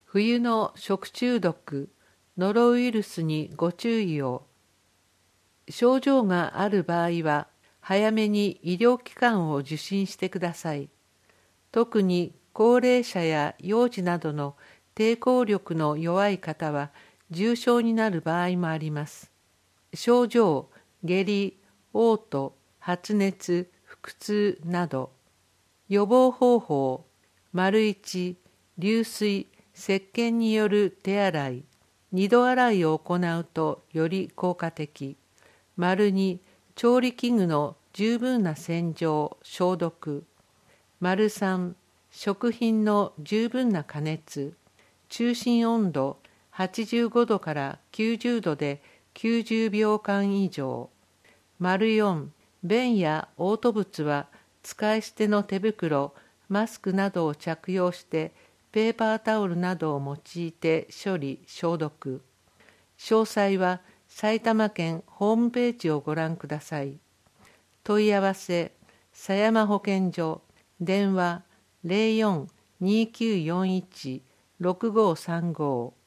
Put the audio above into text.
冬の食中毒、ノロウイルスにご注意を。症状がある場合は、早めに医療機関を受診してください。特に高齢者や幼児などの抵抗力の弱い方は重症になる場合もあります。症状、下痢、嘔吐、発熱、腹痛など。予防方法、1、流水、石鹸による手洗い、2度洗いを行うとより効果的。2、調理器具の十分な洗浄、消毒。3、食品の十分な加熱。中心温度85度から90度で90秒間以上。4、便や嘔吐物は使い捨ての手袋、マスクなどを着用してペーパータオルなどを用いて処理・消毒。詳細は埼玉県ホームページをご覧ください。問い合わせ、狭山保健所、電話 04-2941-6535